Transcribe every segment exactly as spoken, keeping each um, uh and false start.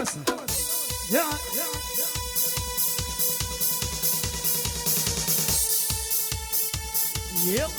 يا يب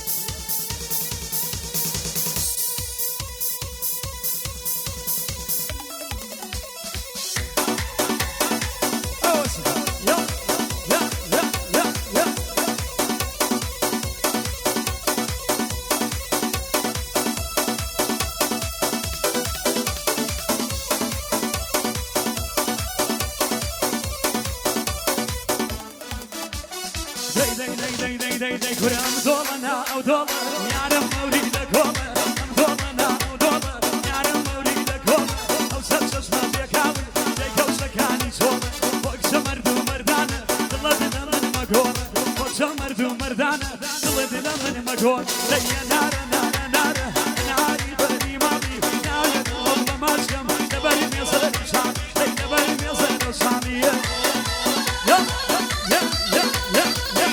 كرام دولنا أو دولار يعرف مولدك هولا دولنا أو دولار يعرف مولدك هولا أو سبسس ما بيكاوي ديك وسكاني سولا فوق سمردو مردانة دلت دلن مقول فوق سمردو مردانة دلت دلن مقول لي نار نار نار ناري بني ماضي نار والله ما شم نبري ميصل شام لي نبري ميصل شامية يا يا يا يا يا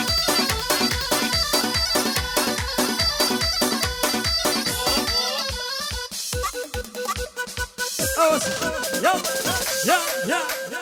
يا يا يا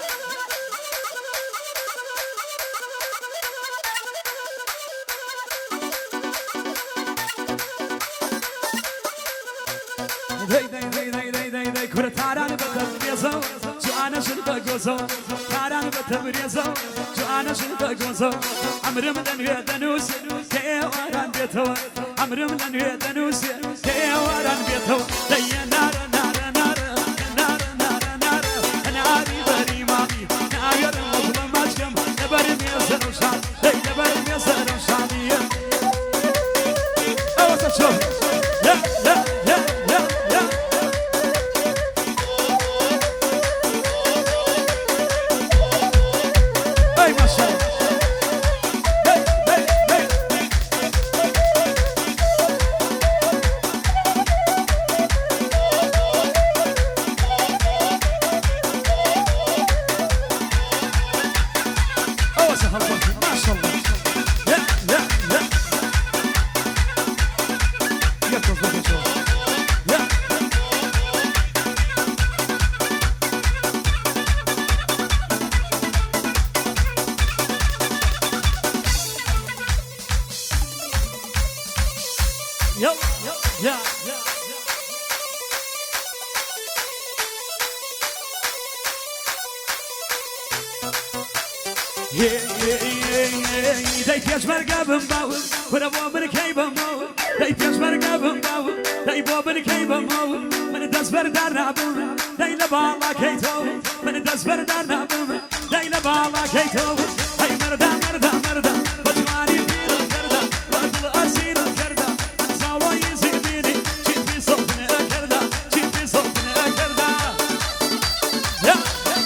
داي داي داي داي داي داي داي كرة تاران بتبريزو جو أنا شن بجوزو تاران بتبريزو جو أنا شن بجوزو عمري من يدنوس كي وران بيتو عمري من يدنوس كي وران بيتو داي نار نار نار نار نار نار ناري بري مامي نار مظلم ماشم نبري ميزر وشان داي نبري ميزر وشانية أوسط شوف يا يا يا يا يا أي ما شاء الله هي هي هي أوسط هالبطل ما شاء الله يا يا يا يكتب لك شو يا يلا يا يا يا داي تياش مرقبن باو كنا بو من كيبن باو داي تياش مرقبن باو داي بو من كيبن باو من داس بردار نابم داي لبالا كيتو من داس بردار نابم داي لبالا كيتو هاي مردا مردا مردا بجواري بير الكردا وادل اسير الكردا زاوا يزيدني جيت في صوتنا الكردا جيت في صوتنا الكردا يا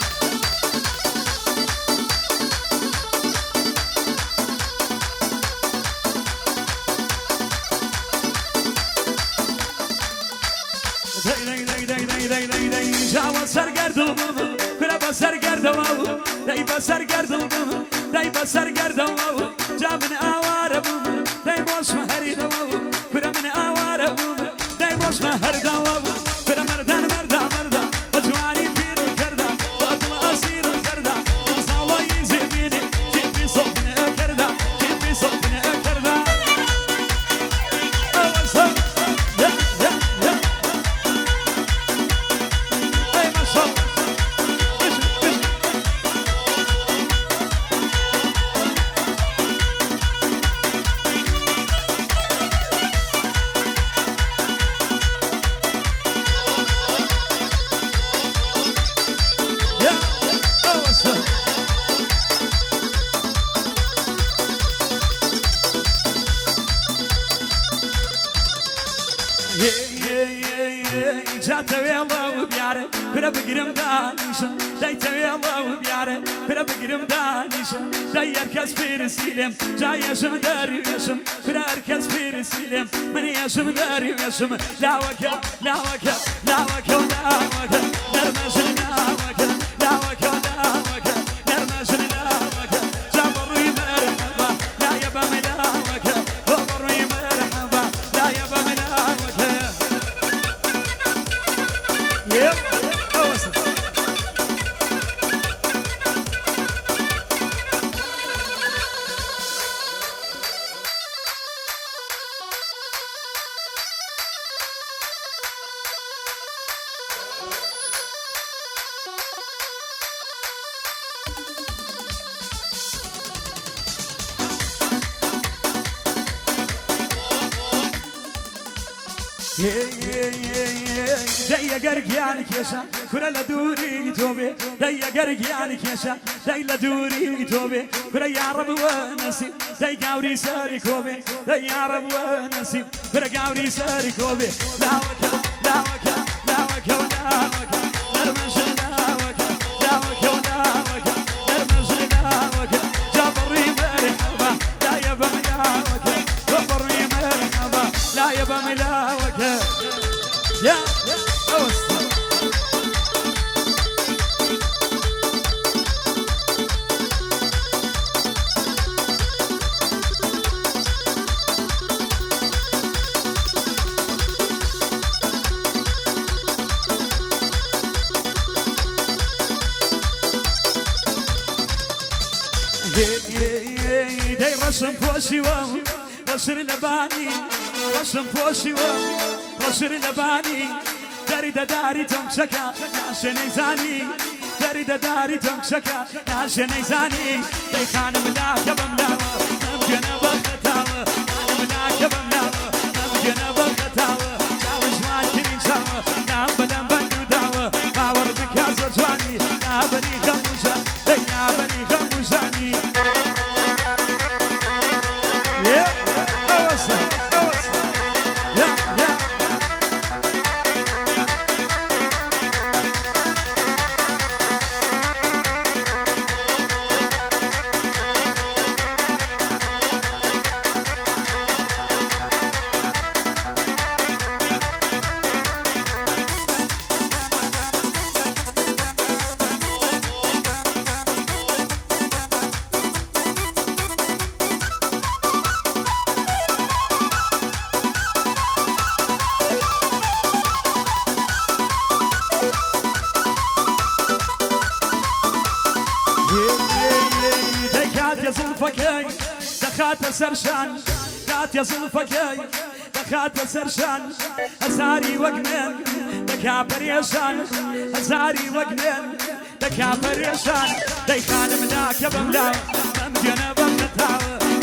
داي داي داي داي داي داي داي جاوا سرگردم كنا بسرگردم داي بسرگردم داي بسرگردم جا من آوارم داي باش مهریدم كنا من آوارم داي باش مهردم كنا مردان مردا مردا بجواري بير الكردا وأطل أسير الكردا زاوا يزيدني جيت في صوتنا الكردا جيت في صوتنا الكردا أول صوت يا يا يا أي ما شاء الله يا أول صوت جاته يلا وبياره كنا بقرم دانيش جايته يلا وبياره كنا بقرم دانيش جاي اركز في رسيلم جاي يشم داري يشم كنا اركز في رسيلم من يشم داري يشم لا وكا لا وكا لا وكا لا وكا نرمش لا وكا لا وكا لا وكا نرمش لا وكا جابري مرحبا لا يبا لا وكا جابري مرحبا لا يبا لا وكا يب أوسط دەیە گەرگیانی کێشە کورە لە دووری تۆ بێ دەیە گەرگیانی کێشە دەی لە دووری تۆ بێ کورە یاڕە بووە نەسیب دەی گاوری سەری کۆ بێ دەی یاڕە بووە نەسیب کورە گاوری سەری کۆ بێ لاوەکە لاوەکە لاوەکە و لاوەکە نەرمەژە لاوەکە لاوەکە و لاوەکە نەرمەژە لاوەکە جابڕی مەرحەبا لایە بەملاوەکە جابڕی مەرحەبا لایە بەملاوەکە يا أوسط داي رسم فوسي وام رسم لباني رسم فوسي وام رسم لباني داري دا داري تمسكا ناس نيزاني داري دا داري تمسكا ناس نيزاني داي خانم لا كبم لا ممكن بختاوة خانم لا كبم لا ممكن بختاوة جاوز ما ترين سوا نام بلن بندو داوة باور بكازة جواني نابني خموزة داي نابني خموزاني دخات سرشان دات يا زلفكاي دخات سرشان هزاري وقنين دكا بريشان هزاري وقنين دكا بريشان داي خانم لا كبم لا ممجنة بمتاوة